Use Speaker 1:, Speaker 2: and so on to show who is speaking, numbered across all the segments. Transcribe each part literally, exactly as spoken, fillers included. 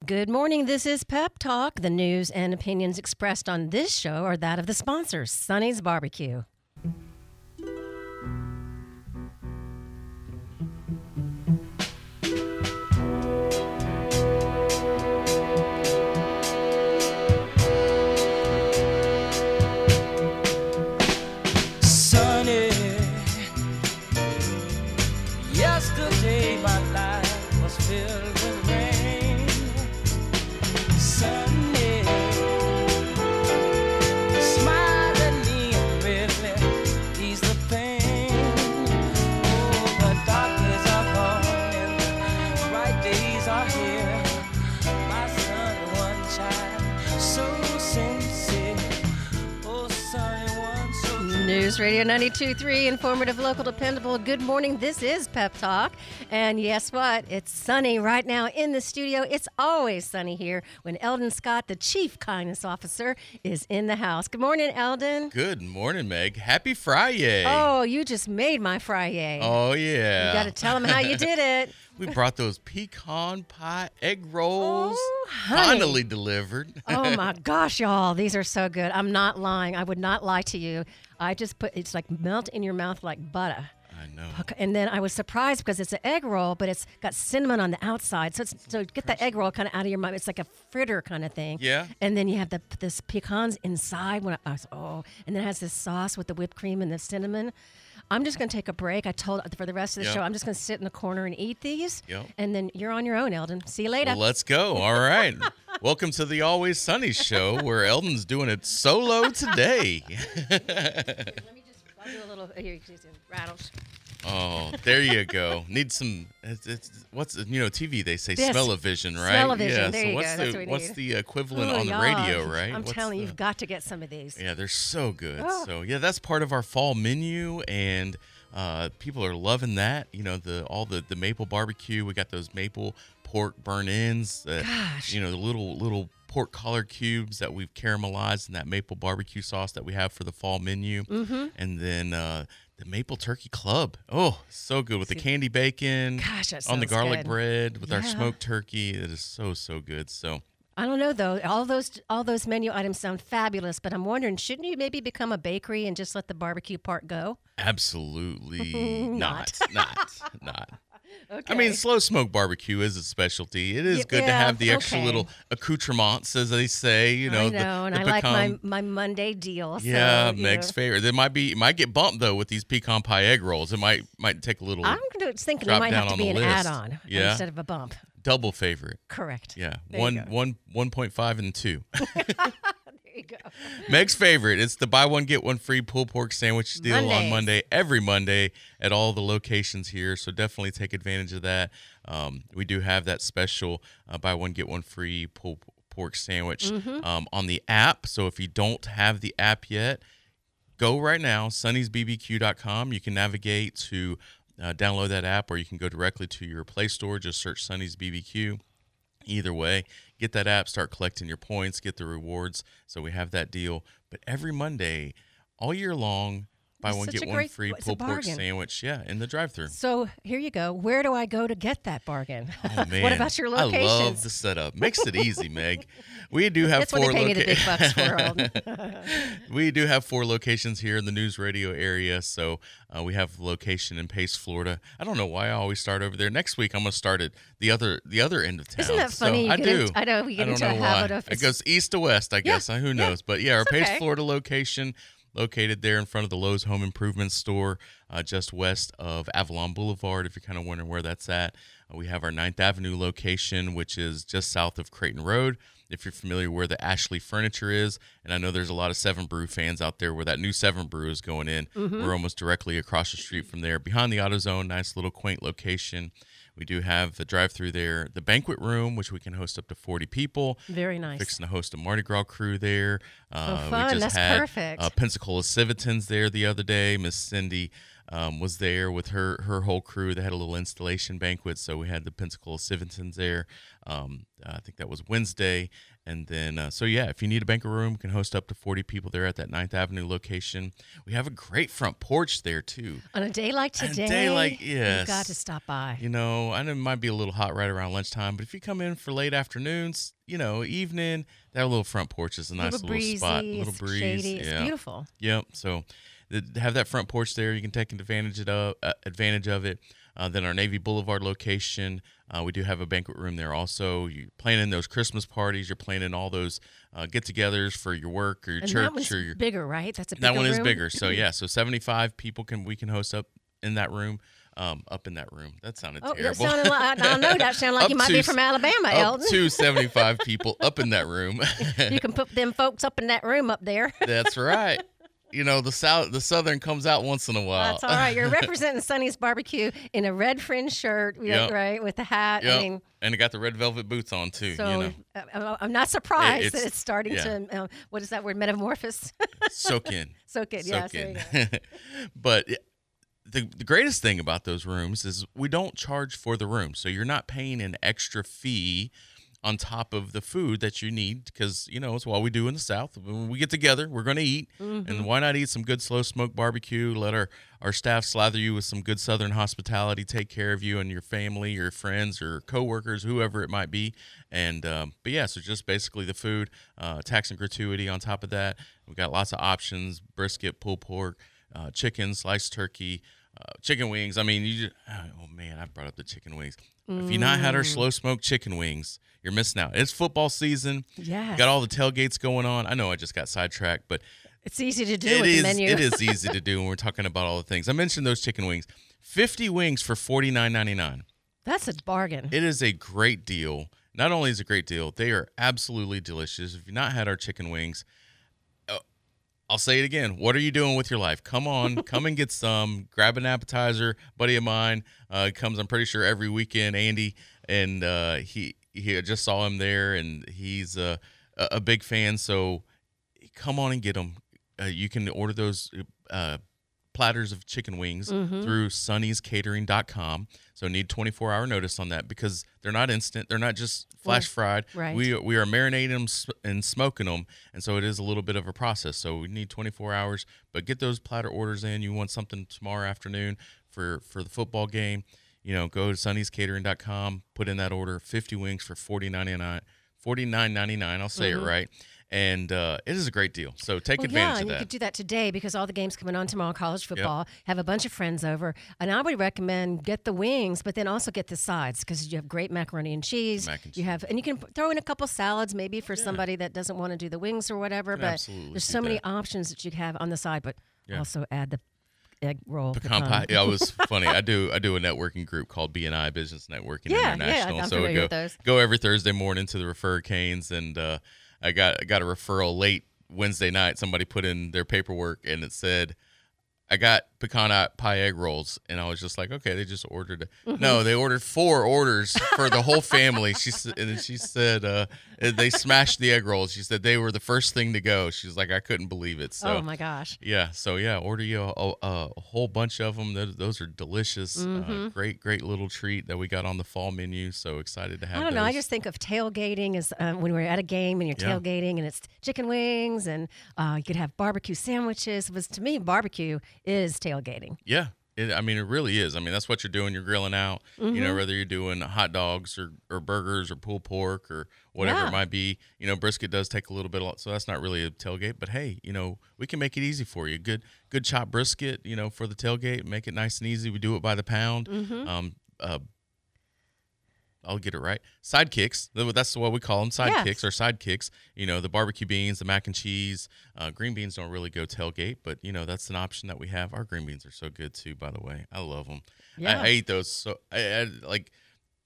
Speaker 1: Good morning. This is Pep Talk. The news and opinions expressed on this show are that of the sponsors, Sonny's Barbecue.
Speaker 2: Sunny, yesterday my life was filled with rain. Sunny, smile at me and really ease the pain. Oh, the dark days are gone and the bright days are here. My son, one child, so sincere. Oh, sunny one, so
Speaker 1: News Radio ninety-two point three, informative, local, dependable. Good morning. This is Pep Talk. And guess what? It's sunny right now in the studio. It's always sunny here when Eldon Scott, the Chief Kindness Officer, is in the house. Good morning, Eldon.
Speaker 3: Good morning, Meg. Happy Friday.
Speaker 1: Oh, you just made my Friday.
Speaker 3: Oh, yeah.
Speaker 1: You got to tell them how you did it.
Speaker 3: We brought those pecan pie egg rolls.
Speaker 1: Oh, honey.
Speaker 3: Finally delivered.
Speaker 1: Oh my gosh, y'all, these are so good. I'm not lying. I would not lie to you. I just put, it's like melt in your mouth like butter.
Speaker 3: I know.
Speaker 1: And then I was surprised because it's an egg roll, but it's got cinnamon on the outside. So it's, so get the egg roll kind of out of your mouth. It's like a fritter kind of thing.
Speaker 3: Yeah.
Speaker 1: And then you have the this pecans inside. When I, I was, oh, and then it has this sauce with the whipped cream and the cinnamon. I'm just going to take a break. I told for the rest of the
Speaker 3: Yep.
Speaker 1: show, I'm just going to sit in the corner and eat these.
Speaker 3: Yep.
Speaker 1: And then you're on your own, Eldon. See you later.
Speaker 3: Well, let's go. All right. Welcome to the Always Sunny Show, where Eldon's doing it solo today.
Speaker 1: Let me just, I'll do a little, here, you can see it rattles.
Speaker 3: Oh, there you go. Need some. It's, it's what's you know T V they say
Speaker 1: This.
Speaker 3: smell-o-vision, right?
Speaker 1: Smell-o-vision,
Speaker 3: Yeah.
Speaker 1: there
Speaker 3: so
Speaker 1: you
Speaker 3: what's
Speaker 1: go.
Speaker 3: the
Speaker 1: That's what we
Speaker 3: what's
Speaker 1: need.
Speaker 3: the equivalent
Speaker 1: Oh,
Speaker 3: on the
Speaker 1: y'all.
Speaker 3: radio, right?
Speaker 1: I'm
Speaker 3: What's
Speaker 1: telling you,
Speaker 3: the-
Speaker 1: you've got to get some of these.
Speaker 3: Yeah, they're so good.
Speaker 1: Oh.
Speaker 3: So yeah, that's part of our fall menu, and uh, people are loving that. You know, the all the, the maple barbecue. We got those maple pork burn-ins. Uh,
Speaker 1: Gosh.
Speaker 3: You know, the little little pork collar cubes that we've caramelized in that maple barbecue sauce that we have for the fall menu,
Speaker 1: Mm-hmm.
Speaker 3: and then uh, the maple turkey club. Oh, so good with the candy bacon
Speaker 1: Gosh, that
Speaker 3: on the
Speaker 1: sounds
Speaker 3: garlic
Speaker 1: good.
Speaker 3: bread with our
Speaker 1: Yeah.
Speaker 3: smoked turkey. It is so so good. So.
Speaker 1: I don't know though. All those all those menu items sound fabulous, but I'm wondering, shouldn't you maybe become a bakery and just let the barbecue part go?
Speaker 3: Absolutely not. Not. Not.
Speaker 1: Okay.
Speaker 3: I mean, slow smoke barbecue is a specialty. It is
Speaker 1: Y-
Speaker 3: good to
Speaker 1: yeah,
Speaker 3: have the extra
Speaker 1: okay.
Speaker 3: little accoutrements, as they say. You know,
Speaker 1: I
Speaker 3: the-
Speaker 1: know, and
Speaker 3: the
Speaker 1: I like my,
Speaker 3: pecan-
Speaker 1: my Monday deal. So,
Speaker 3: Yeah,
Speaker 1: you
Speaker 3: Meg's
Speaker 1: know.
Speaker 3: favorite. It might be. It might get bumped though with these pecan pie egg rolls. It might might take a little
Speaker 1: I'm gonna- thinking it
Speaker 3: drop
Speaker 1: might
Speaker 3: down
Speaker 1: have to
Speaker 3: on
Speaker 1: be
Speaker 3: the
Speaker 1: an
Speaker 3: list.
Speaker 1: add-on
Speaker 3: Yeah.
Speaker 1: instead of a bump.
Speaker 3: double favorite.
Speaker 1: Correct.
Speaker 3: Yeah,
Speaker 1: There you
Speaker 3: one
Speaker 1: go.
Speaker 3: one one point five and two.
Speaker 1: There you go.
Speaker 3: Meg's favorite. It's the buy one get one free pulled pork sandwich deal on
Speaker 1: Mondays.
Speaker 3: Monday, every Monday at all the locations here. So definitely take advantage of that. Um, we do have that special uh, buy one get one free pulled pork sandwich
Speaker 1: Mm-hmm.
Speaker 3: um, on the app. So if you don't have the app yet, go right now, sunnys b b q dot com. You can navigate to uh, download that app, or you can go directly to your Play Store. Just search Sonny's B B Q. Either way, get that app, start collecting your points, get the rewards. So we have that deal. But every Monday, all year long, buy
Speaker 1: It's
Speaker 3: one,
Speaker 1: such
Speaker 3: get
Speaker 1: a
Speaker 3: one
Speaker 1: great-
Speaker 3: free
Speaker 1: it's a
Speaker 3: pulled pork
Speaker 1: bargain.
Speaker 3: sandwich. Yeah, in the drive-thru.
Speaker 1: So here you go. Where do I go to get that bargain?
Speaker 3: Oh, man.
Speaker 1: What about your
Speaker 3: I love
Speaker 1: locations?
Speaker 3: the setup. Makes it easy, Meg. We do have
Speaker 1: That's what
Speaker 3: four
Speaker 1: they pay me the big
Speaker 3: locations.
Speaker 1: bucks for. Eldon.
Speaker 3: We do have four locations here in the news radio area. So uh, we have a location in Pace, Florida. I don't know why I always start over there. Next week I'm going to start at the other the other end of town.
Speaker 1: Isn't that
Speaker 3: So
Speaker 1: funny? You
Speaker 3: I
Speaker 1: get
Speaker 3: do.
Speaker 1: into- I know, we get
Speaker 3: I don't
Speaker 1: into a
Speaker 3: know
Speaker 1: habit
Speaker 3: why.
Speaker 1: of-
Speaker 3: It goes east to west, I
Speaker 1: Yeah,
Speaker 3: guess. Who
Speaker 1: yeah.
Speaker 3: knows? But yeah, our
Speaker 1: It's
Speaker 3: Pace,
Speaker 1: okay.
Speaker 3: Florida location, located there in front of the Lowe's Home Improvement Store, uh, just west of Avalon Boulevard, if you're kind of wondering where that's at. Uh, we have our ninth Avenue location, which is just south of Creighton Road. If you're familiar where the Ashley Furniture is, and I know there's a lot of Seven Brew fans out there where that new Seven Brew is going in.
Speaker 1: Mm-hmm.
Speaker 3: We're almost directly across the street from there, behind the AutoZone. Nice little quaint location. We do have the drive-through there, the banquet room, which we can host up to forty people.
Speaker 1: Very nice.
Speaker 3: Fixing to host a Mardi Gras crew there. Uh,
Speaker 1: Oh, fun.
Speaker 3: We just
Speaker 1: That's
Speaker 3: had
Speaker 1: perfect.
Speaker 3: Uh, Pensacola Civitans there the other day. Miss Cindy um, was there with her her whole crew. They had a little installation banquet, so we had the Pensacola Civitans there. Um, I think that was Wednesday. And then, uh, so yeah, if you need a banquet room, we can host up to forty people there at that Ninth Avenue location. We have a great front porch there, too.
Speaker 1: On a day like today,
Speaker 3: On a day like, yes.
Speaker 1: you've got to stop by.
Speaker 3: You know, I know it might be a little hot right around lunchtime, but if you come in for late afternoons, you know, evening, that little front porch is a nice
Speaker 1: little,
Speaker 3: little
Speaker 1: breezy,
Speaker 3: spot. A little
Speaker 1: it's
Speaker 3: breeze.
Speaker 1: shady, it's
Speaker 3: yeah.
Speaker 1: beautiful.
Speaker 3: Yep. So th- have that front porch there. You can take advantage of, uh, advantage of it. Uh, then our Navy Boulevard location, uh, we do have a banquet room there also. You're planning those Christmas parties. You're planning all those uh, get-togethers for your work or your
Speaker 1: And
Speaker 3: church.
Speaker 1: that one's
Speaker 3: or your,
Speaker 1: bigger, right? That's a bigger
Speaker 3: that one is
Speaker 1: room?
Speaker 3: bigger. So, yeah, so seventy-five people can we can host up in that room. Um, up in that room. That sounded
Speaker 1: Oh, that
Speaker 3: terrible.
Speaker 1: sounded like, I know that sounded like
Speaker 3: Up
Speaker 1: you might
Speaker 3: to
Speaker 1: be
Speaker 3: s-
Speaker 1: from Alabama,
Speaker 3: up
Speaker 1: Eldon.
Speaker 3: to seventy-five people up in that room.
Speaker 1: You can put them folks up in that room up there.
Speaker 3: That's right. You know, the south, the southern comes out once in a while.
Speaker 1: That's all right. You're representing Sonny's Barbecue in a red fringe shirt,
Speaker 3: Yep.
Speaker 1: right, with the hat.
Speaker 3: Yep.
Speaker 1: I mean,
Speaker 3: and it got the red velvet boots on too.
Speaker 1: so
Speaker 3: you know,
Speaker 1: uh, I'm not surprised
Speaker 3: It-
Speaker 1: that
Speaker 3: it's-
Speaker 1: it's starting
Speaker 3: yeah.
Speaker 1: to, uh, what is that word, metamorphose?
Speaker 3: soak in.
Speaker 1: Soak it, yeah.
Speaker 3: soak
Speaker 1: there
Speaker 3: in.
Speaker 1: you go.
Speaker 3: But it- the the greatest thing about those rooms is we don't charge for the room, so you're not paying an extra fee on top of the food that you need, because you know it's what we do in the South. When we get together, we're going to eat,
Speaker 1: Mm-hmm.
Speaker 3: and why not eat some good slow smoke barbecue? Let our our staff slather you with some good Southern hospitality, take care of you and your family, your friends, or coworkers, whoever it might be. And um, but yeah, so just basically the food, uh, tax and gratuity on top of that. We've got lots of options: brisket, pulled pork, uh, chicken, sliced turkey. Uh, chicken wings. I mean, you just, oh man, I brought up the chicken wings. If you've not had our slow smoked chicken wings, you're missing out. It's football season.
Speaker 1: Yes.
Speaker 3: Got all the tailgates going on. I know I just got sidetracked, but
Speaker 1: It's easy to do
Speaker 3: it
Speaker 1: with
Speaker 3: is
Speaker 1: the menu.
Speaker 3: it is easy to do when we're talking about all the things. I mentioned those chicken wings. fifty wings for forty-nine ninety-nine.
Speaker 1: That's a bargain.
Speaker 3: It is a great deal. Not only is it a great deal, they are absolutely delicious. If you've not had our chicken wings, I'll say it again. What are you doing with your life? Come on, come and get some. Grab an appetizer. Buddy of mine uh, comes, I'm pretty sure, every weekend, Andy, and uh, he he I just saw him there, and he's uh, a, a big fan. So come on and get them. Uh, you can order those uh, platters of chicken wings
Speaker 1: Mm-hmm.
Speaker 3: through Sonny's Catering dot com. So need twenty-four hour notice on that, because they're not instant. They're not just flash fried.
Speaker 1: Right.
Speaker 3: We we are marinating them sm- and smoking them, and so it is a little bit of a process. So we need twenty-four hours. But get those platter orders in. You want something tomorrow afternoon for for the football game? You know, go to Sonny's Catering dot com. Put in that order. fifty wings for forty-nine ninety-nine. forty-nine ninety-nine. I'll say
Speaker 1: Mm-hmm.
Speaker 3: it right. And uh, it is a great deal. So take
Speaker 1: Well,
Speaker 3: advantage
Speaker 1: yeah,
Speaker 3: of
Speaker 1: and you
Speaker 3: that.
Speaker 1: could do that today because all the games coming on tomorrow, college football. Have a bunch of friends over, and I would recommend get the wings, but then also get the sides because you have great macaroni and cheese.
Speaker 3: Mac and
Speaker 1: you have, and you can throw in a couple salads maybe for somebody that doesn't want to do the wings or whatever.
Speaker 3: Can
Speaker 1: But
Speaker 3: absolutely
Speaker 1: there's
Speaker 3: do
Speaker 1: so many
Speaker 3: that.
Speaker 1: options that you have on the side. But
Speaker 3: Yeah.
Speaker 1: also add the egg roll.
Speaker 3: Pecan pie. Yeah, it was funny. I do I do a networking group called B N I Business Networking
Speaker 1: Yeah, yeah,
Speaker 3: International.
Speaker 1: I'm
Speaker 3: so we
Speaker 1: familiar
Speaker 3: go
Speaker 1: with those.
Speaker 3: go every Thursday morning to the Refer Canes, and uh, I got I got a referral late Wednesday night. Somebody put in their paperwork and it said, I got pecan pie egg rolls, and I was just like, okay, they just ordered.
Speaker 1: Mm-hmm.
Speaker 3: No, they ordered four orders for the whole family. She said, and then she said uh, they smashed the egg rolls. She said they were the first thing to go. She's like, I couldn't believe it. So
Speaker 1: oh my gosh.
Speaker 3: yeah, so yeah, order you a, a, a whole bunch of them. Those, those are delicious.
Speaker 1: Mm-hmm.
Speaker 3: Uh, great, great little treat that we got on the fall menu. So excited to have.
Speaker 1: I don't know. I
Speaker 3: those.
Speaker 1: just think of tailgating as um, when we're at a game and you're
Speaker 3: Yeah.
Speaker 1: tailgating and it's chicken wings and uh, you could have barbecue sandwiches. It was to me, barbecue is tailgating.
Speaker 3: Yeah, it, I mean it really is. I mean that's what you're doing. You're grilling out. You
Speaker 1: Mm-hmm.
Speaker 3: know, whether you're doing hot dogs or, or burgers or pulled pork or whatever
Speaker 1: Yeah.
Speaker 3: it might be. You know, brisket does take a little bit, of, so that's not really a tailgate. But hey, you know, we can make it easy for you. Good, good chopped brisket. You know, for the tailgate, make it nice and easy. We do it by the pound.
Speaker 1: Mm-hmm.
Speaker 3: Um, uh, I'll get it right. Sidekicks. That's what we call them. Sidekicks
Speaker 1: Yes.
Speaker 3: or sidekicks. You know, the barbecue beans, the mac and cheese. Uh, green beans don't really go tailgate, but, you know, that's an option that we have. Our green beans are so good, too, by the way. I love them.
Speaker 1: Yeah.
Speaker 3: I, I eat those. So, I, I like,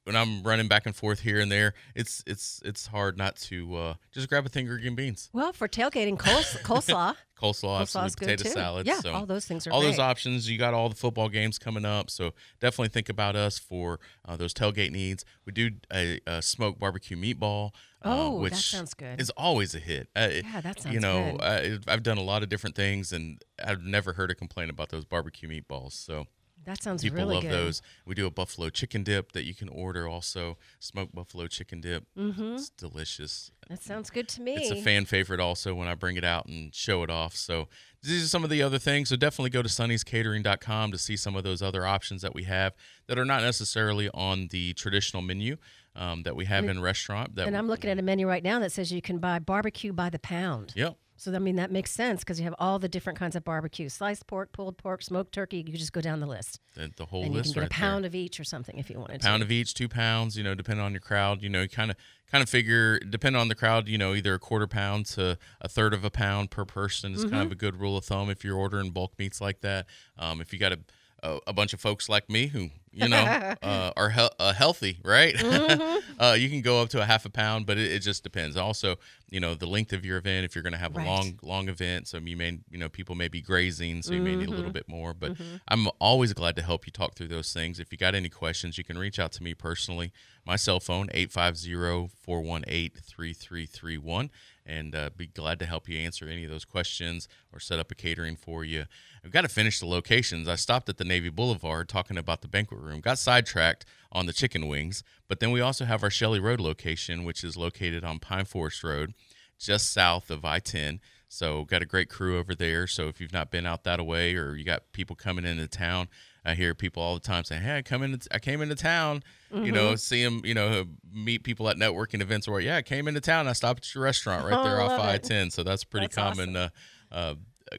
Speaker 3: when I'm running back and forth here and there, it's it's it's hard not to uh, just grab a thing of green beans.
Speaker 1: Well, for tailgating, coles- coleslaw.
Speaker 3: Coleslaw, absolutely,
Speaker 1: Coleslaw's good,
Speaker 3: potato
Speaker 1: too.
Speaker 3: salad.
Speaker 1: Yeah,
Speaker 3: so
Speaker 1: all those things are
Speaker 3: all those
Speaker 1: great.
Speaker 3: options. You got all the football games coming up, so definitely think about us for uh, those tailgate needs. We do a, a smoked barbecue meatball,
Speaker 1: Oh,
Speaker 3: uh,
Speaker 1: that
Speaker 3: which
Speaker 1: sounds good.
Speaker 3: is always a hit. Uh,
Speaker 1: Yeah, that sounds
Speaker 3: You know,
Speaker 1: good.
Speaker 3: I, I've done a lot of different things, and I've never heard a complaint about those barbecue meatballs. So
Speaker 1: That sounds
Speaker 3: people
Speaker 1: really
Speaker 3: love
Speaker 1: good.
Speaker 3: those. We do a buffalo chicken dip that you can order also, smoked buffalo chicken dip. Mm-hmm. It's delicious.
Speaker 1: That sounds good to me.
Speaker 3: It's a fan favorite also when I bring it out and show it off. So these are some of the other things. So definitely go to sonny's catering dot com to see some of those other options that we have that are not necessarily on the traditional menu um, that we have in restaurant. That
Speaker 1: And I'm looking at a menu right now that says you can buy barbecue by the pound.
Speaker 3: Yep.
Speaker 1: So, I mean, that makes sense because you have all the different kinds of barbecue. Sliced pork, pulled pork, smoked turkey. You just go down the list.
Speaker 3: The, the whole
Speaker 1: And you can
Speaker 3: list
Speaker 1: get
Speaker 3: right
Speaker 1: a pound
Speaker 3: there.
Speaker 1: of each or something if you wanted
Speaker 3: Pound
Speaker 1: to.
Speaker 3: of each, two pounds, you know, depending on your crowd. You know, you kind of kind of figure, depending on the crowd, you know, either a quarter pound to a third of a pound per person is
Speaker 1: Mm-hmm.
Speaker 3: kind of a good rule of thumb if you're ordering bulk meats like that. Um, if you got a, a, a bunch of folks like me who, you know, uh, are he- uh, healthy, right?
Speaker 1: Mm-hmm.
Speaker 3: uh, you can go up to a half a pound, but it, it just depends. Also, you know, the length of your event, if you're going to have a
Speaker 1: Right.
Speaker 3: long, long event, so you may, you know, people may be grazing, so you may need a
Speaker 1: Mm-hmm.
Speaker 3: little bit more. But I'm always glad to help you talk through those things. If you got any questions, you can reach out to me personally. My cell phone, eight five zero, four one eight, three three three one, and uh, be glad to help you answer any of those questions or set up a catering for you. I've got to finish the locations. I stopped at the Navy Boulevard talking about the banquet room, got sidetracked on the chicken wings, but then we also have our Shelley Road location, which is located on Pine Forest Road, just south of I ten. So got a great crew over there. So if you've not been out that way, or you got people coming into town, I hear people all the time saying, "Hey, I come in, I came into town." You know, see them, you know, meet people at networking events where, yeah, I came into town. I stopped at your restaurant right there
Speaker 1: I
Speaker 3: off
Speaker 1: love
Speaker 3: I
Speaker 1: it.
Speaker 3: ten. So that's pretty
Speaker 1: That's
Speaker 3: common uh, uh,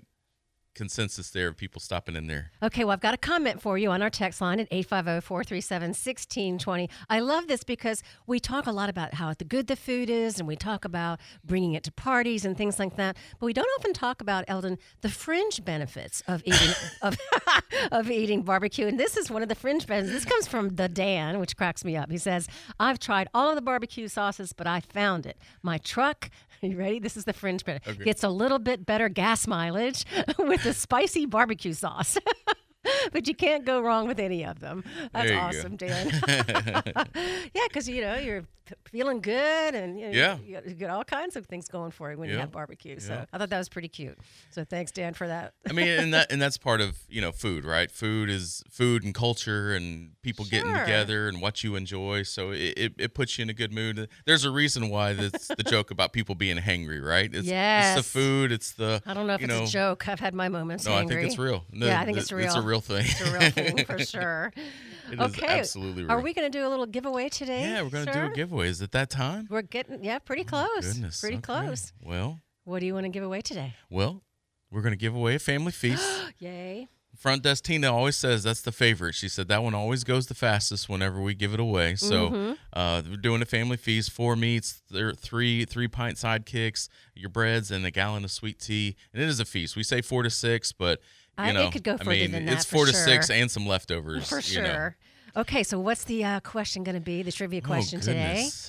Speaker 3: consensus there of people stopping in there.
Speaker 1: Okay, well, I've got a comment for you on our text line at eight five zero, four three seven, one six two zero. I love this because we talk a lot about how the good the food is, and we talk about bringing it to parties and things like that. But we don't often talk about, Eldon, the fringe benefits of eating of, of eating barbecue. And this is one of the fringe benefits. This comes from the Dan, which cracks me up. He says, "I've tried all of the barbecue sauces, but I found it. My truck," you ready? This is the fringe benefit.
Speaker 3: Okay.
Speaker 1: "Gets a little bit better gas mileage with the spicy barbecue sauce." But you can't go wrong with any of them. That's
Speaker 3: There you
Speaker 1: awesome, Dan. Yeah, because, you know, you're p- feeling good and you know,
Speaker 3: Yeah.
Speaker 1: you, you get all kinds of things going for you when you
Speaker 3: Yeah.
Speaker 1: have barbecue. So
Speaker 3: Yeah.
Speaker 1: I thought that was pretty cute. So thanks, Dan, for that.
Speaker 3: I mean, and that and that's part of, you know, food, right? Food is food and culture and people getting
Speaker 1: Sure.
Speaker 3: together and what you enjoy. So it, it, it puts you in a good mood. There's a reason why that's the joke about people being hangry, right? It's,
Speaker 1: Yes.
Speaker 3: it's the food. It's the
Speaker 1: I don't know if
Speaker 3: you
Speaker 1: it's
Speaker 3: know,
Speaker 1: a joke. I've had my moments.
Speaker 3: No, I
Speaker 1: angry.
Speaker 3: think it's real. No,
Speaker 1: Yeah, I think
Speaker 3: th-
Speaker 1: it's real.
Speaker 3: It's a real thing.
Speaker 1: It's a real thing for sure.
Speaker 3: It is
Speaker 1: okay,
Speaker 3: absolutely real.
Speaker 1: are we going to do a little giveaway today?
Speaker 3: Yeah, we're going to do
Speaker 1: sir?
Speaker 3: a giveaway. Is it that time?
Speaker 1: We're getting, yeah, pretty close.
Speaker 3: Goodness.
Speaker 1: Pretty
Speaker 3: okay.
Speaker 1: close.
Speaker 3: Well,
Speaker 1: What do you want to give away today?
Speaker 3: well, we're going to give away a family feast.
Speaker 1: Yay.
Speaker 3: Front desk Tina always says that's the favorite. She said that one always goes the fastest whenever we give it away. So
Speaker 1: Mm-hmm.
Speaker 3: uh, we're doing a family feast: four meats, there three three pint sidekicks, your breads, and a gallon of sweet tea. And it is a feast. We say four to six, but you
Speaker 1: I- it
Speaker 3: know,
Speaker 1: could go
Speaker 3: I
Speaker 1: further
Speaker 3: mean,
Speaker 1: than
Speaker 3: it's
Speaker 1: that for
Speaker 3: four to six
Speaker 1: sure.
Speaker 3: and some leftovers
Speaker 1: For
Speaker 3: you know.
Speaker 1: sure. Okay, so what's the uh, question going to be? The trivia
Speaker 3: Oh,
Speaker 1: question today?
Speaker 3: goodness.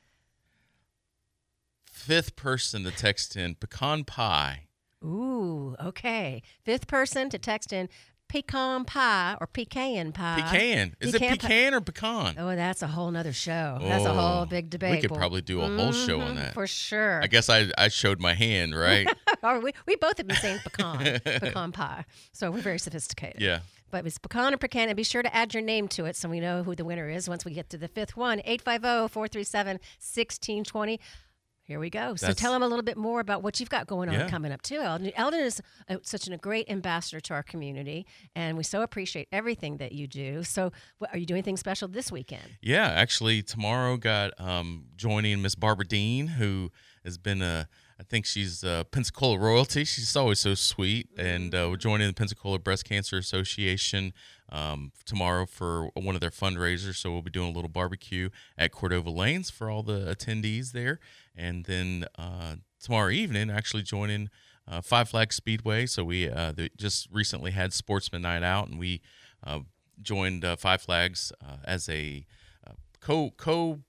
Speaker 3: Fifth person to text in pecan pie.
Speaker 1: Ooh, okay. Fifth person to text in pecan pie or pecan pie.
Speaker 3: Pecan. Is
Speaker 1: pecan
Speaker 3: it
Speaker 1: pi-
Speaker 3: pecan or pecan?
Speaker 1: Oh, that's a whole nother show. That's a whole
Speaker 3: Oh,
Speaker 1: big debate.
Speaker 3: We could
Speaker 1: We'll-
Speaker 3: probably do a whole show on
Speaker 1: Mhm,
Speaker 3: that.
Speaker 1: For sure.
Speaker 3: I guess I, I showed my hand, right?
Speaker 1: Or we, we both have been saying pecan, pecan pie. So we're very sophisticated.
Speaker 3: Yeah.
Speaker 1: But it's pecan or pecan, and be sure to add your name to it so we know who the winner is once we get to the fifth one. eight five zero, four three seven, one six two zero. Here we go. So
Speaker 3: That's-
Speaker 1: tell them a little bit more about what you've got going on
Speaker 3: Yeah.
Speaker 1: coming up, too. Eldon, Eldon is a, such an, a great ambassador to our community, and we so appreciate everything that you do. So what, are you doing anything special this weekend?
Speaker 3: Yeah, actually, tomorrow got um, joining Miss Barbara Dean, who has been a, I think she's a Pensacola royalty. She's always so sweet, and uh, we're joining the Pensacola Breast Cancer Association um, tomorrow for one of their fundraisers. So we'll be doing a little barbecue at Cordova Lanes for all the attendees there, and then uh, tomorrow evening, actually joining uh, Five Flags Speedway. So we uh, they just recently had Sportsman Night Out, and we uh, joined uh, Five Flags uh, as a co co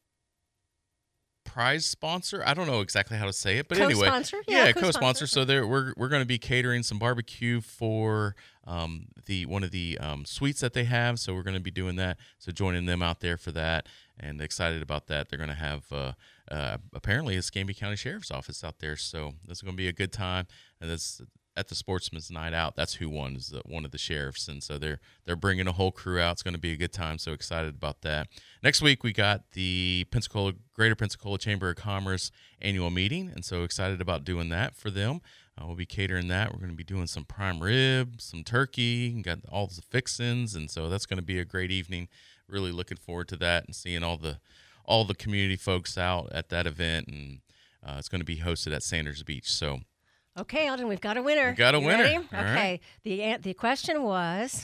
Speaker 3: prize sponsor. I don't know exactly how to say it, but anyway,
Speaker 1: Co-sponsor? Yeah,
Speaker 3: yeah,
Speaker 1: co-sponsor.
Speaker 3: co-sponsor. So there, we're we're going to be catering some barbecue for um, the one of the um, suites that they have. So we're going to be doing that. So joining them out there for that, and excited about that. They're going to have uh, uh, apparently a Escambia County Sheriff's Office out there. So this is going to be a good time, and that's at the Sportsman's Night Out. That's who won, is the, one of the sheriffs, and so they're they're bringing a whole crew out. It's going to be a good time. So excited about that. Next week we got the Pensacola Greater Pensacola Chamber of Commerce annual meeting, and so excited about doing that for them. Uh, we'll be catering that. We're going to be doing some prime rib, some turkey, and got all the fixins, and so that's going to be a great evening. Really looking forward to that and seeing all the all the community folks out at that event, and uh, it's going to be hosted at Sanders Beach. So.
Speaker 1: Okay, Eldon, we've got a winner.
Speaker 3: We got a
Speaker 1: You
Speaker 3: winner.
Speaker 1: ready?
Speaker 3: All
Speaker 1: okay.
Speaker 3: right.
Speaker 1: The an- the question was,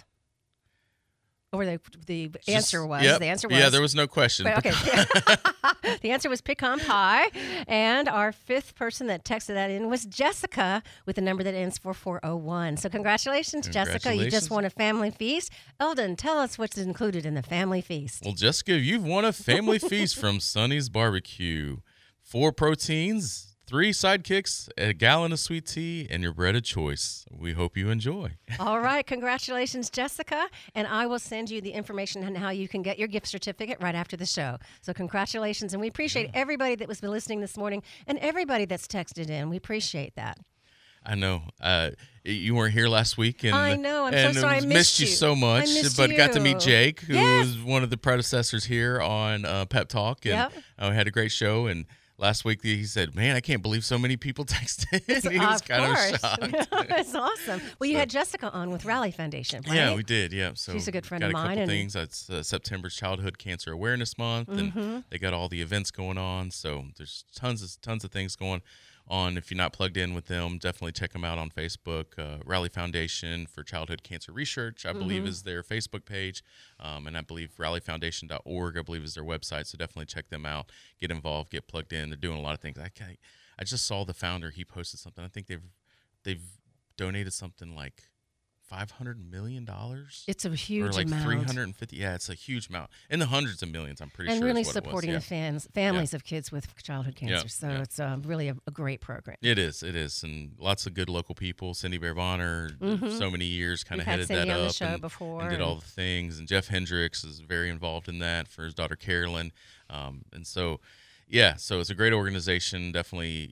Speaker 1: or the the
Speaker 3: Just-
Speaker 1: answer was,
Speaker 3: yep.
Speaker 1: the answer was.
Speaker 3: Yeah, there was no question.
Speaker 1: Wait, okay. The answer was pecan pie, and our fifth person that texted that in was Jessica with a number that ends four four zero one. So congratulations, Jessica! You just
Speaker 3: Congratulations.
Speaker 1: won a family feast. Eldon, tell us what's included in the family feast.
Speaker 3: Well, Jessica, you've won a family feast from Sonny's Barbecue. Four proteins, three sidekicks, a gallon of sweet tea, and your bread of choice. We hope you enjoy.
Speaker 1: All right, congratulations, Jessica. And I will send you the information on how you can get your gift certificate right after the show. So congratulations. And we appreciate everybody that was listening this morning and everybody that's texted in. We appreciate that.
Speaker 3: I know uh, you weren't here last week, and
Speaker 1: I know. I'm so
Speaker 3: and
Speaker 1: sorry. I
Speaker 3: it was-
Speaker 1: missed
Speaker 3: you
Speaker 1: you.
Speaker 3: so much.
Speaker 1: I missed
Speaker 3: but got to meet
Speaker 1: you.
Speaker 3: Jake, who
Speaker 1: Yes.
Speaker 3: was one of the predecessors here on uh, Pep Talk, and
Speaker 1: Yep.
Speaker 3: uh, we had a great show. And last week he said, "Man, I can't believe so many people texted." he was
Speaker 1: of
Speaker 3: kind
Speaker 1: course.
Speaker 3: of shocked.
Speaker 1: That's awesome. Well, you had Jessica on with Rally Foundation, right?
Speaker 3: Yeah, we did. Yeah, so
Speaker 1: She's a good friend
Speaker 3: got
Speaker 1: of
Speaker 3: a
Speaker 1: mine,
Speaker 3: couple
Speaker 1: and-
Speaker 3: things. It's uh, September's Childhood Cancer Awareness Month,
Speaker 1: Mm-hmm.
Speaker 3: and they got all the events going on. So there's tons of tons of things going on. If you're not plugged in with them, definitely check them out on Facebook. Uh, Rally Foundation for Childhood Cancer Research, I believe,
Speaker 1: Mm-hmm.
Speaker 3: is their Facebook page, um, and I believe rally foundation dot org, I believe, is their website. So definitely check them out. Get involved. Get plugged in. They're doing a lot of things. I can't, I just saw the founder. He posted something. I think they've they've donated something like five hundred million dollars.
Speaker 1: It's a huge
Speaker 3: or like
Speaker 1: amount.
Speaker 3: three hundred fifty. Yeah, it's a huge amount. In the hundreds of millions, I'm pretty
Speaker 1: and
Speaker 3: sure.
Speaker 1: really
Speaker 3: is what
Speaker 1: supporting
Speaker 3: it
Speaker 1: the
Speaker 3: was.
Speaker 1: fans, families of kids with childhood cancer.
Speaker 3: Yeah,
Speaker 1: So
Speaker 3: yeah.
Speaker 1: it's uh, really a, a great program.
Speaker 3: Yeah. It is. It is. And lots of good local people. Cindy Bear Bonner, so many years, kind
Speaker 1: We've
Speaker 3: of
Speaker 1: had
Speaker 3: headed
Speaker 1: Cindy
Speaker 3: that
Speaker 1: on the
Speaker 3: up
Speaker 1: show
Speaker 3: and,
Speaker 1: before,
Speaker 3: and did all
Speaker 1: and-
Speaker 3: the things. And Jeff Hendricks is very involved in that for his daughter Carolyn. Um, and so, yeah, so it's a great organization. Definitely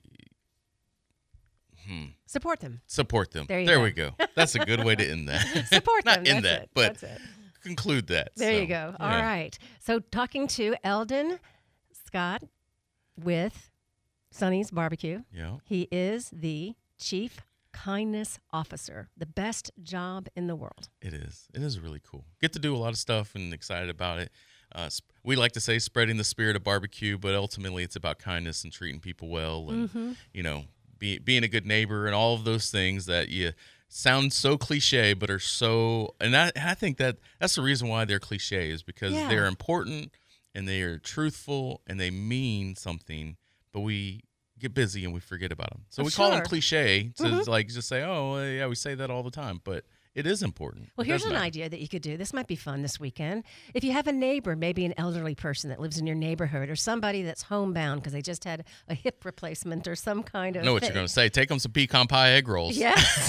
Speaker 1: Support them.
Speaker 3: support them.
Speaker 1: There you
Speaker 3: we go. That's a good way to end that.
Speaker 1: Support
Speaker 3: Not
Speaker 1: them.
Speaker 3: end
Speaker 1: That's
Speaker 3: that,
Speaker 1: it.
Speaker 3: but
Speaker 1: That's it.
Speaker 3: conclude that.
Speaker 1: There
Speaker 3: So,
Speaker 1: you go. All
Speaker 3: yeah.
Speaker 1: right. So talking to Eldon Scott with Sonny's Barbecue.
Speaker 3: Yeah.
Speaker 1: He is the Chief Kindness Officer, the best job in the world.
Speaker 3: It is. It is really cool. Get to do a lot of stuff and excited about it. Uh, sp- we like to say spreading the spirit of barbecue, but ultimately it's about kindness and treating people well, and
Speaker 1: Mm-hmm.
Speaker 3: you know, be, being a good neighbor and all of those things that you sound so cliche, but are so. And I, and I think that that's the reason why they're cliche, is because
Speaker 1: Yeah.
Speaker 3: they're important and they are truthful and they mean something, but we get busy and we forget about them. So
Speaker 1: Oh,
Speaker 3: we call them
Speaker 1: sure.
Speaker 3: cliche to like just say, oh yeah, we say that all the time, but it is important.
Speaker 1: Well,
Speaker 3: It
Speaker 1: here's
Speaker 3: does
Speaker 1: an
Speaker 3: matter.
Speaker 1: idea that you could do. This might be fun this weekend. If you have a neighbor, maybe an elderly person that lives in your neighborhood, or somebody that's homebound because they just had a hip replacement or some kind of
Speaker 3: I know what
Speaker 1: thing.
Speaker 3: you're going to say. Take them some pecan pie egg rolls.
Speaker 1: Yes.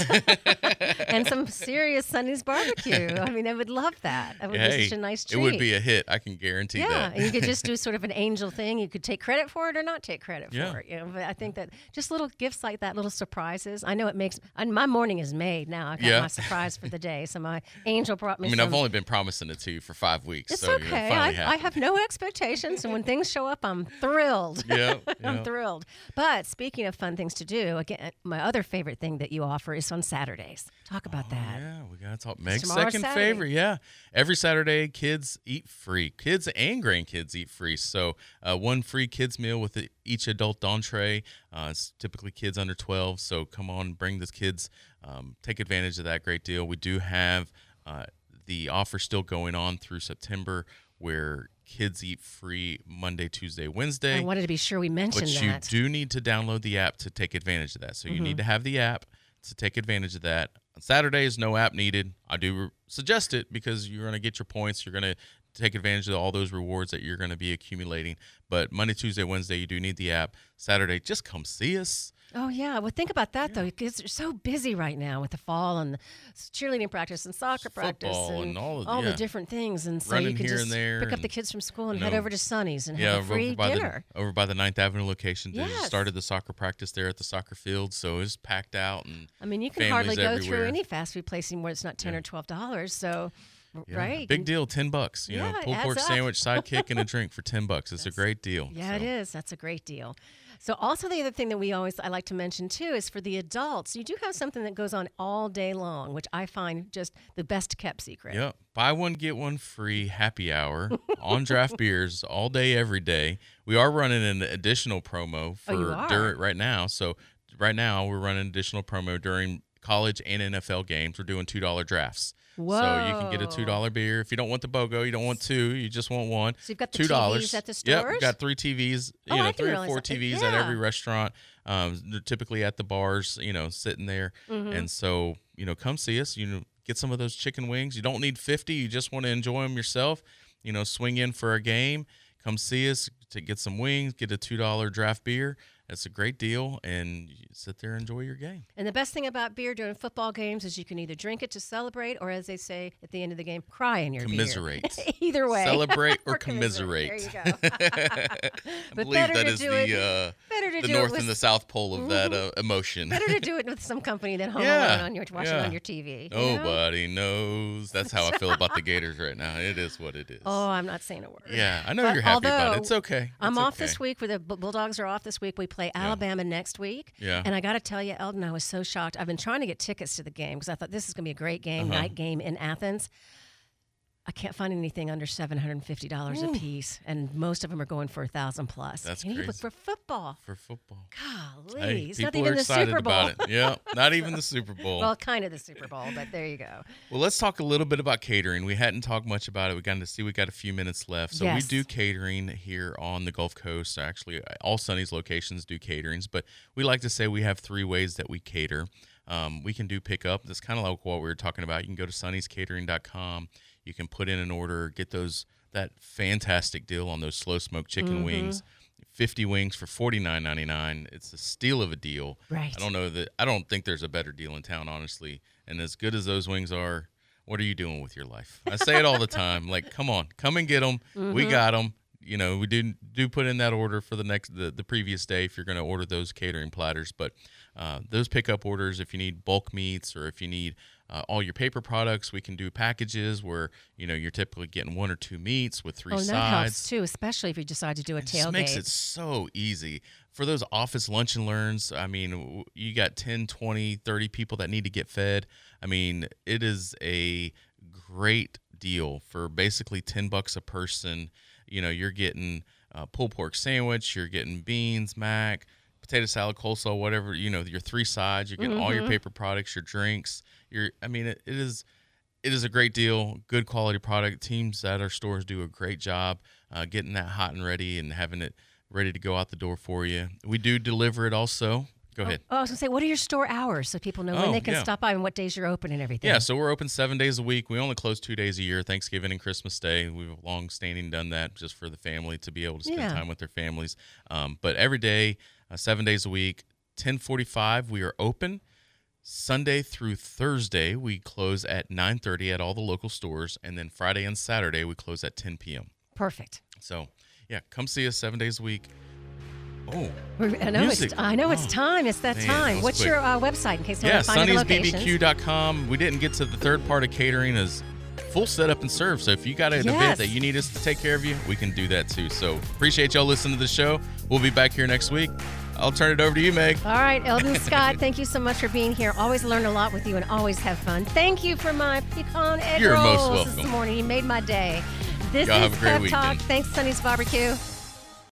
Speaker 1: And some serious Sonny's barbecue. I mean, I would love that. That would
Speaker 3: Hey,
Speaker 1: be such a nice
Speaker 3: it
Speaker 1: treat.
Speaker 3: would be a hit. I can guarantee
Speaker 1: yeah,
Speaker 3: that.
Speaker 1: and you could just do sort of an angel thing. You could take credit for it or not take credit
Speaker 3: Yeah.
Speaker 1: for it. You know, but I think that just little gifts like that, little surprises. I know it makes. And my morning is made now. I got
Speaker 3: Yeah.
Speaker 1: my surprise for the day. So my angel brought me.
Speaker 3: I mean,
Speaker 1: some,
Speaker 3: I've only been promising it to you for five weeks.
Speaker 1: It's
Speaker 3: so you know,
Speaker 1: okay.
Speaker 3: finally
Speaker 1: I, I
Speaker 3: happened.
Speaker 1: have no expectations, and when things show up, I'm thrilled.
Speaker 3: Yeah,
Speaker 1: I'm
Speaker 3: yeah.
Speaker 1: thrilled. But speaking of fun things to do, again, my other favorite thing that you offer is on Saturdays. Talk about
Speaker 3: Oh,
Speaker 1: that.
Speaker 3: yeah, we got to talk. Meg's
Speaker 1: tomorrow's
Speaker 3: second
Speaker 1: Saturday.
Speaker 3: favorite. Yeah. Every Saturday, kids eat free. Kids and grandkids eat free. So uh, one free kids meal with e- each adult entree. Uh, it's typically kids under twelve. So come on, bring the kids. Um, take advantage of that great deal. We do have uh, the offer still going on through September, where kids eat free Monday, Tuesday, Wednesday.
Speaker 1: I wanted to be sure we mentioned
Speaker 3: But
Speaker 1: that.
Speaker 3: you do need to download the app to take advantage of that. So you
Speaker 1: Mm-hmm.
Speaker 3: need to have the app to take advantage of that. On Saturdays, no app needed. I do re- suggest it because you're going to get your points. You're going to take advantage of all those rewards that you're going to be accumulating. But Monday, Tuesday, Wednesday, you do need the app. Saturday, just come see us.
Speaker 1: Oh, yeah. Well, think about that, though, because they're so busy right now with the fall and the cheerleading practice and soccer practice
Speaker 3: Football
Speaker 1: and,
Speaker 3: and all of-
Speaker 1: all
Speaker 3: yeah.
Speaker 1: the different things. And so
Speaker 3: Running
Speaker 1: you can
Speaker 3: here
Speaker 1: just
Speaker 3: and there
Speaker 1: pick up
Speaker 3: and,
Speaker 1: the kids from school and
Speaker 3: you
Speaker 1: head
Speaker 3: know,
Speaker 1: over to Sonny's and
Speaker 3: Yeah,
Speaker 1: have a free
Speaker 3: over by
Speaker 1: dinner.
Speaker 3: the over by the Ninth Avenue location. They
Speaker 1: Yes.
Speaker 3: started the soccer practice there at the soccer field, so it's packed out. And
Speaker 1: I mean, you can
Speaker 3: families
Speaker 1: hardly go
Speaker 3: everywhere.
Speaker 1: through any fast food place anymore. It's not ten or twelve dollars. So,
Speaker 3: Yeah.
Speaker 1: right?
Speaker 3: Big deal, ten bucks. You
Speaker 1: Yeah,
Speaker 3: know,
Speaker 1: it
Speaker 3: pulled pork
Speaker 1: adds up.
Speaker 3: sandwich, sidekick, and a drink for ten bucks. It's a great deal.
Speaker 1: Yeah,
Speaker 3: so.
Speaker 1: it is. That's a great deal. So also the other thing that we always I like to mention too is for the adults, you do have something that goes on all day long, which I find just the best kept secret.
Speaker 3: Yep. Buy one, get one free happy hour on draft beers all day, every day. We are running an additional promo for
Speaker 1: Oh, you are?
Speaker 3: during right now. So right now we're running an additional promo during college and N F L games. We're doing two dollar drafts.
Speaker 1: Whoa.
Speaker 3: So you can get a two dollar beer. If you don't want the BOGO, you don't want two, you just want one.
Speaker 1: So you've got the
Speaker 3: two dollars.
Speaker 1: T Vs at the
Speaker 3: Yep,
Speaker 1: stores?
Speaker 3: we've got three T Vs, you
Speaker 1: Oh,
Speaker 3: know,
Speaker 1: I didn't
Speaker 3: three or
Speaker 1: realize
Speaker 3: four
Speaker 1: that.
Speaker 3: T Vs at
Speaker 1: Yeah.
Speaker 3: every restaurant. Um, they're typically at the bars, you know, sitting there.
Speaker 1: Mm-hmm.
Speaker 3: And so, you know, come see us. You know, get some of those chicken wings. You don't need fifty. You just want to enjoy them yourself. You know, swing in for a game. Come see us to get some wings, get a two dollar draft beer. It's a great deal, and you sit there and enjoy your game.
Speaker 1: And the best thing about beer during football games is you can either drink it to celebrate or, as they say at the end of the game, cry in your
Speaker 3: Commiserate.
Speaker 1: beer. Either way.
Speaker 3: Celebrate or,
Speaker 1: Or commiserate.
Speaker 3: commiserate.
Speaker 1: There you go.
Speaker 3: I
Speaker 1: But
Speaker 3: believe
Speaker 1: better
Speaker 3: that
Speaker 1: to
Speaker 3: is
Speaker 1: do
Speaker 3: the
Speaker 1: it-
Speaker 3: uh,
Speaker 1: better to
Speaker 3: the
Speaker 1: do
Speaker 3: north
Speaker 1: it with,
Speaker 3: and the south pole of that uh, emotion.
Speaker 1: better to do it with some company than home
Speaker 3: Yeah,
Speaker 1: alone on your watching
Speaker 3: yeah.
Speaker 1: on your T V. you know?
Speaker 3: Nobody knows. That's how I feel about the Gators right now. It is what it is.
Speaker 1: Oh, I'm not saying a word.
Speaker 3: Yeah, I know
Speaker 1: But
Speaker 3: you're happy about
Speaker 1: although
Speaker 3: it. It's okay.
Speaker 1: I'm
Speaker 3: It's
Speaker 1: off
Speaker 3: okay.
Speaker 1: this week. Where the Bu- Bulldogs are off this week. We play Alabama next week.
Speaker 3: Yeah.
Speaker 1: And I got to tell you, Eldon, I was so shocked. I've been trying to get tickets to the game because I thought this is going to be a great game,
Speaker 3: Uh-huh.
Speaker 1: night game in Athens. I can't find anything under seven hundred fifty dollars a piece, and most of them are going for a thousand plus.
Speaker 3: That's
Speaker 1: and you look
Speaker 3: crazy.
Speaker 1: for football.
Speaker 3: For football.
Speaker 1: Golly,
Speaker 3: Hey,
Speaker 1: it's
Speaker 3: people
Speaker 1: not even
Speaker 3: are
Speaker 1: the
Speaker 3: excited
Speaker 1: Super Bowl.
Speaker 3: about it. Yeah, not even the Super Bowl.
Speaker 1: Well, kind of the Super Bowl, but there you go.
Speaker 3: Well, let's talk a little bit about catering. We hadn't talked much about it. We got to see we got a few minutes left. So
Speaker 1: Yes.
Speaker 3: we do catering here on the Gulf Coast. Actually, all Sonny's locations do caterings, but we like to say we have three ways that we cater. Um, we can do pickup. That's kind of like what we were talking about. You can go to sonny's catering dot com. You can put in an order, get those that fantastic deal on those slow smoked chicken
Speaker 1: Mm-hmm.
Speaker 3: wings. fifty wings for forty-nine ninety-nine. It's a steal of a deal.
Speaker 1: Right.
Speaker 3: I don't know that I don't think there's a better deal in town, honestly. And as good as those wings are, what are you doing with your life? I say it all the time. Like, come on, come and get them.
Speaker 1: Mm-hmm.
Speaker 3: We got them. You know, we do do put in that order for the next the, the previous day if you're going to order those catering platters. But uh, those pickup orders, if you need bulk meats or if you need uh, all your paper products, we can do packages where you know you're typically getting one or two meats with three
Speaker 1: Oh, and that
Speaker 3: sides.
Speaker 1: helps too, especially if you decide to do a
Speaker 3: It just
Speaker 1: tailgate.
Speaker 3: makes it so easy for those office lunch and learns. I mean, w- you got ten, twenty, thirty people that need to get fed. I mean, it is a great deal for basically ten bucks a person. You know, you're getting a pulled pork sandwich, you're getting beans, mac, potato salad, coleslaw, whatever, you know, your three sides, you're getting all your paper products, your drinks. You're, I mean, it, it is, it is a great deal, good quality product. Teams at our stores do a great job uh, getting that hot and ready and having it ready to go out the door for you. We do deliver it also. Go ahead.
Speaker 1: Oh, I was going to say, what are your store hours so people know when
Speaker 3: Oh,
Speaker 1: they can
Speaker 3: yeah.
Speaker 1: stop by and what days you're open and everything?
Speaker 3: Yeah, so we're open seven days a week. We only close two days a year, Thanksgiving and Christmas Day. We've long standing done that just for the family to be able to spend
Speaker 1: Yeah.
Speaker 3: time with their families. Um, but every day, uh, seven days a week, ten forty-five, we are open. Sunday through Thursday, we close at nine thirty at all the local stores. And then Friday and Saturday, we close at ten p.m.
Speaker 1: Perfect.
Speaker 3: So, yeah, come see us seven days a week. Oh,
Speaker 1: We're, I know
Speaker 3: music.
Speaker 1: it's I know it's
Speaker 3: Oh,
Speaker 1: time. It's that
Speaker 3: man, that
Speaker 1: time.
Speaker 3: was
Speaker 1: What's
Speaker 3: quick.
Speaker 1: your uh, website in case they
Speaker 3: yeah,
Speaker 1: want to find the
Speaker 3: Sonny's B B
Speaker 1: locations?
Speaker 3: Q dot com. We didn't get to the third part of catering is full setup and serve. So if you got an
Speaker 1: Yes.
Speaker 3: event that you need us to take care of you, we can do that too. So appreciate y'all listening to the show. We'll be back here next week. I'll turn it over to you, Meg.
Speaker 1: All right, Eldon Scott, thank you so much for being here. Always learn a lot with you and always have fun. Thank you for my pecan egg
Speaker 3: You're most
Speaker 1: rolls
Speaker 3: welcome.
Speaker 1: this morning. You made my day. This
Speaker 3: Y'all
Speaker 1: is
Speaker 3: have a great
Speaker 1: Pep Talk.
Speaker 3: weekend.
Speaker 1: Thanks, Sonny's Barbecue.